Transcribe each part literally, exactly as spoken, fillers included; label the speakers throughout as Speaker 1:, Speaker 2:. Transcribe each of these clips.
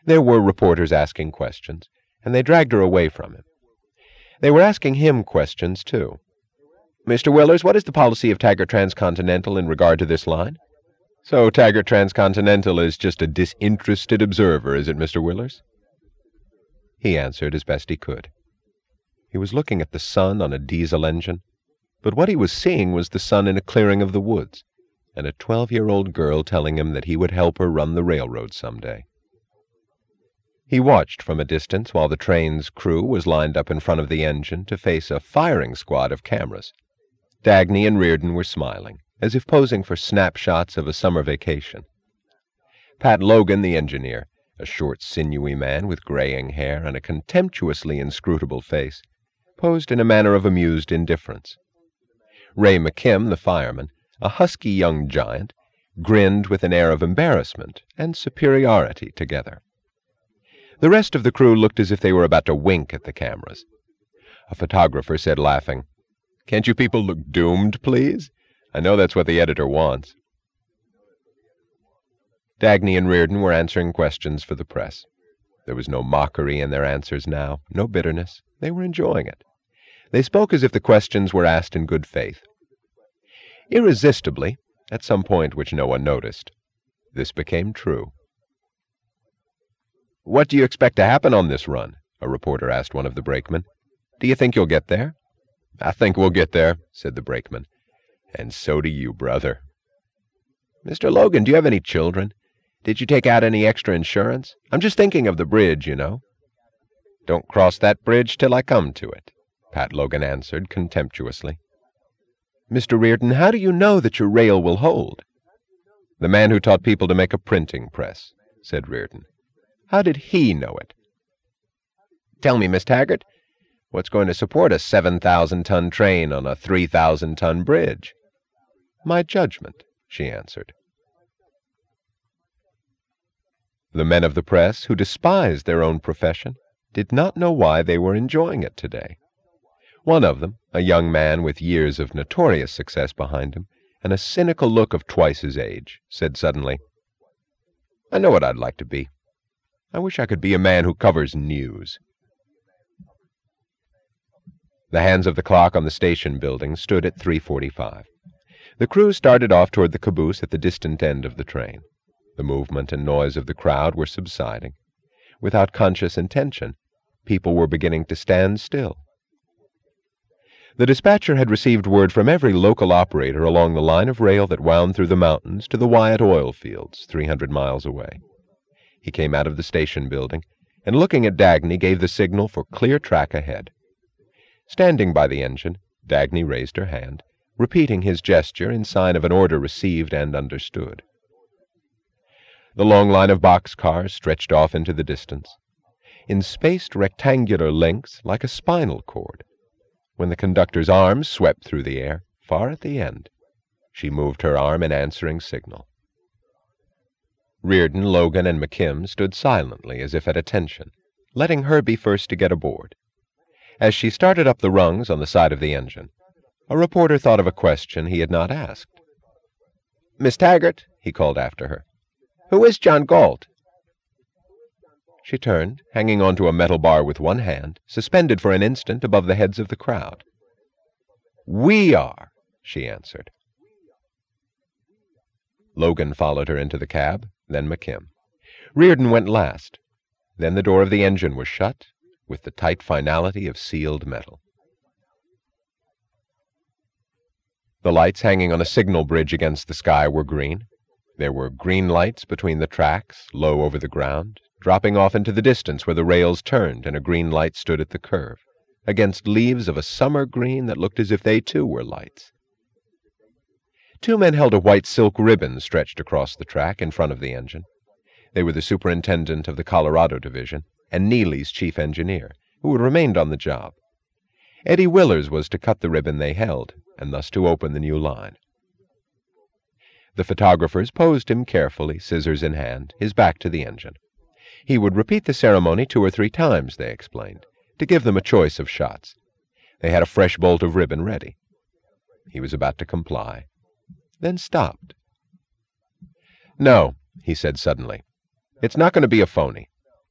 Speaker 1: There were reporters asking questions, and they dragged her away from him. They were asking him questions, too. "Mister Willers, what is the policy of Taggart Transcontinental in regard to this line?" "So Taggart Transcontinental is just a disinterested observer, is it, Mister Willers?" He answered as best he could. He was looking at the sun on a diesel engine, but what he was seeing was the sun in a clearing of the woods, and a twelve-year-old girl telling him that he would help her run the railroad someday. He watched from a distance while the train's crew was lined up in front of the engine to face a firing squad of cameras. Dagny and Reardon were smiling, as if posing for snapshots of a summer vacation. Pat Logan, the engineer, a short, sinewy man with graying hair and a contemptuously inscrutable face, posed in a manner of amused indifference. Ray McKim, the fireman, a husky young giant, grinned with an air of embarrassment and superiority together. The rest of the crew looked as if they were about to wink at the cameras. A photographer said, laughing, "Can't you people look doomed, please? I know that's what the editor wants." Dagny and Reardon were answering questions for the press. There was no mockery in their answers now, no bitterness. They were enjoying it. They spoke as if the questions were asked in good faith. Irresistibly, at some point which no one noticed, this became true. "What do you expect to happen on this run?" a reporter asked one of the brakemen. "Do you think you'll get there?" "I think we'll get there," said the brakeman. "And so do you, brother." "Mister Logan, do you have any children? Did you take out any extra insurance? I'm just thinking of the bridge, you know." "Don't cross that bridge till I come to it," Pat Logan answered contemptuously. "Mister Reardon, how do you know that your rail will hold?" "The man who taught people to make a printing press," said Reardon. "How did he know it?" "Tell me, Miss Taggart, what's going to support a seven thousand ton train on a three thousand ton bridge?" "My judgment," she answered. The men of the press, who despised their own profession, did not know why they were enjoying it today. One of them, a young man with years of notorious success behind him, and a cynical look of twice his age, said suddenly, "I know what I'd like to be. I wish I could be a man who covers news." The hands of the clock on the station building stood at three forty-five. The crew started off toward the caboose at the distant end of the train. The movement and noise of the crowd were subsiding. Without conscious intention, people were beginning to stand still. The dispatcher had received word from every local operator along the line of rail that wound through the mountains to the Wyatt oil fields, three hundred miles away. He came out of the station building, and looking at Dagny gave the signal for clear track ahead. Standing by the engine, Dagny raised her hand, repeating his gesture in sign of an order received and understood. The long line of boxcars stretched off into the distance, in spaced rectangular links like a spinal cord. When the conductor's arm swept through the air, far at the end, she moved her arm in answering signal. Reardon, Logan, and McKim stood silently as if at attention, letting her be first to get aboard. As she started up the rungs on the side of the engine, a reporter thought of a question he had not asked. "Miss Taggart," he called after her, "who is John Galt?" She turned, hanging onto a metal bar with one hand, suspended for an instant above the heads of the crowd. "We are," she answered. Logan followed her into the cab, then McKim. Reardon went last. Then the door of the engine was shut, with the tight finality of sealed metal. The lights hanging on a signal bridge against the sky were green. There were green lights between the tracks, low over the ground, dropping off into the distance where the rails turned and a green light stood at the curve, against leaves of a summer green that looked as if they too were lights. Two men held a white silk ribbon stretched across the track in front of the engine. They were the superintendent of the Colorado division and Neely's chief engineer, who had remained on the job. Eddie Willers was to cut the ribbon they held, and thus to open the new line. The photographers posed him carefully, scissors in hand, his back to the engine. He would repeat the ceremony two or three times, they explained, to give them a choice of shots. They had a fresh bolt of ribbon ready. He was about to comply, then stopped. "No," he said suddenly. "It's not going to be a phony.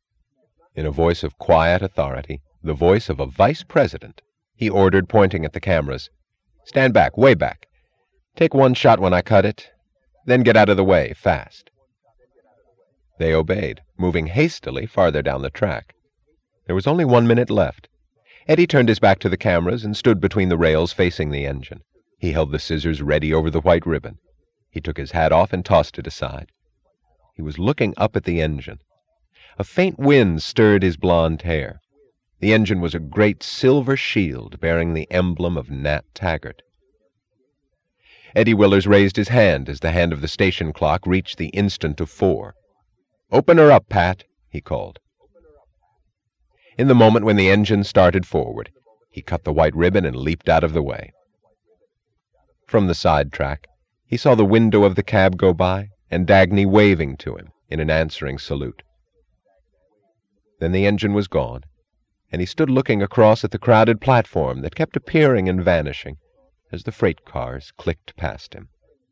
Speaker 1: In a voice of quiet authority, the voice of a vice president, he ordered, pointing at the cameras, "Stand back, way back. Take one shot when I cut it, then get out of the way, fast." They obeyed, moving hastily farther down the track. There was only one minute left. Eddie turned his back to the cameras and stood between the rails facing the engine. He held the scissors ready over the white ribbon. He took his hat off and tossed it aside. He was looking up at the engine. A faint wind stirred his blond hair. The engine was a great silver shield bearing the emblem of Nat Taggart. Eddie Willers raised his hand as the hand of the station clock reached the instant of four. "Open her up, Pat," he called. In the moment when the engine started forward, he cut the white ribbon and leaped out of the way. From the side track, he saw the window of the cab go by and Dagny waving to him in an answering salute. Then the engine was gone, and he stood looking across at the crowded platform that kept appearing and vanishing as the freight cars clicked past him.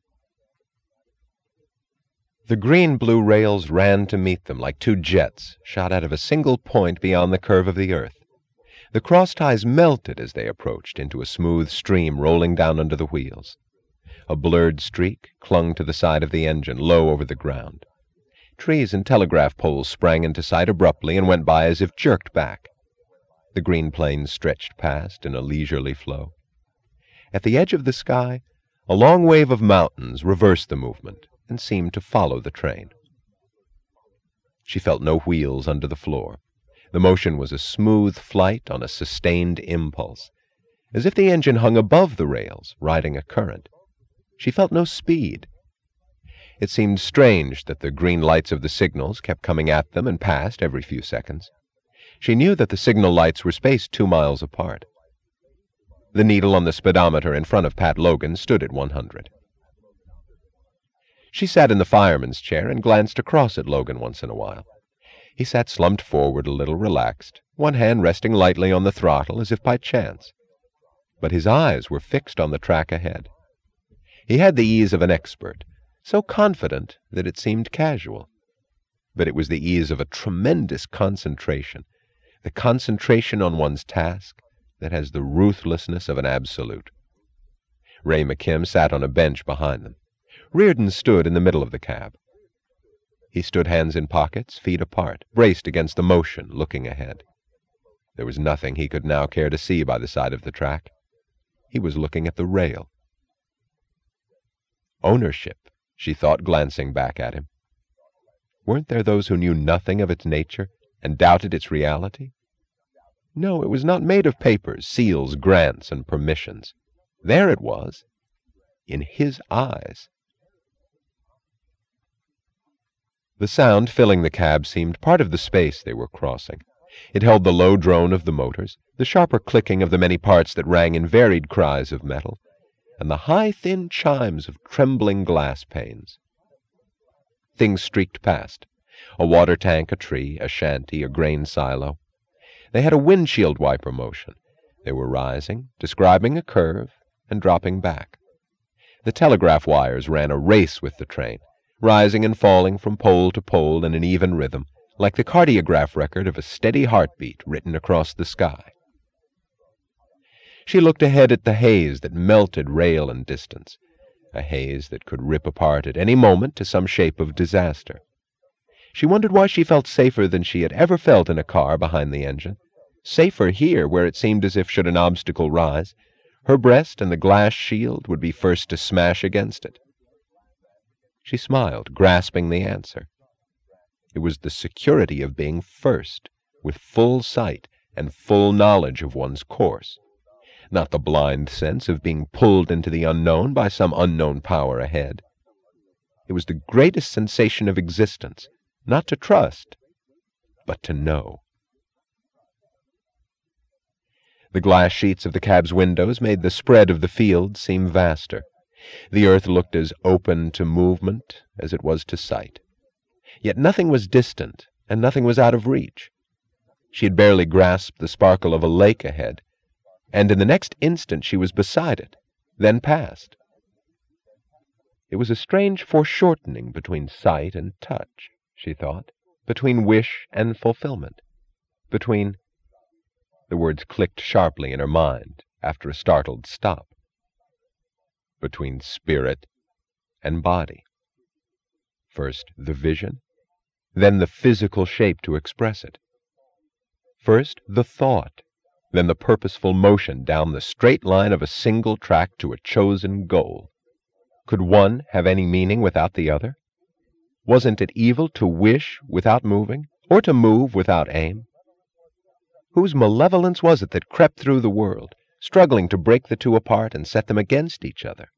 Speaker 1: The green-blue rails ran to meet them like two jets shot out of a single point beyond the curve of the earth. The cross-ties melted as they approached into a smooth stream rolling down under the wheels. A blurred streak clung to the side of the engine, low over the ground. Trees and telegraph poles sprang into sight abruptly and went by as if jerked back. The green plains stretched past in a leisurely flow. At the edge of the sky, a long wave of mountains reversed the movement and seemed to follow the train. She felt no wheels under the floor. The motion was a smooth flight on a sustained impulse, as if the engine hung above the rails, riding a current. She felt no speed. It seemed strange that the green lights of the signals kept coming at them and past every few seconds. She knew that the signal lights were spaced two miles apart. The needle on the speedometer in front of Pat Logan stood at one hundred. She sat in the fireman's chair and glanced across at Logan once in a while. He sat slumped forward a little, relaxed, one hand resting lightly on the throttle as if by chance. But his eyes were fixed on the track ahead. He had the ease of an expert, so confident that it seemed casual. But it was the ease of a tremendous concentration, the concentration on one's task that has the ruthlessness of an absolute. Ray McKim sat on a bench behind them. Reardon stood in the middle of the cab. He stood hands in pockets, feet apart, braced against the motion, looking ahead. There was nothing he could now care to see by the side of the track. He was looking at the rail. Ownership, she thought, glancing back at him. Weren't there those who knew nothing of its nature and doubted its reality? No, it was not made of papers, seals, grants, and permissions. There it was, in his eyes. The sound filling the cab seemed part of the space they were crossing. It held the low drone of the motors, the sharper clicking of the many parts that rang in varied cries of metal, and the high, thin chimes of trembling glass panes. Things streaked past. A water tank, a tree, a shanty, a grain silo. They had a windshield wiper motion. They were rising, describing a curve, and dropping back. The telegraph wires ran a race with the train, rising and falling from pole to pole in an even rhythm, like the cardiograph record of a steady heartbeat written across the sky. She looked ahead at the haze that melted rail and distance, a haze that could rip apart at any moment to some shape of disaster. She wondered why she felt safer than she had ever felt in a car behind the engine, safer here where it seemed as if, should an obstacle rise, her breast and the glass shield would be first to smash against it. She smiled, grasping the answer. It was the security of being first, with full sight and full knowledge of one's course, not the blind sense of being pulled into the unknown by some unknown power ahead. It was the greatest sensation of existence, not to trust, but to know. The glass sheets of the cab's windows made the spread of the field seem vaster. The earth looked as open to movement as it was to sight. Yet nothing was distant, and nothing was out of reach. She had barely grasped the sparkle of a lake ahead, and in the next instant she was beside it, then past. It was a strange foreshortening between sight and touch, she thought, between wish and fulfillment. Between... The words clicked sharply in her mind after a startled stop. Between spirit and body. First the vision, then the physical shape to express it. First the thought, then the purposeful motion down the straight line of a single track to a chosen goal. Could one have any meaning without the other? Wasn't it evil to wish without moving, or to move without aim? Whose malevolence was it that crept through the world, struggling to break the two apart and set them against each other?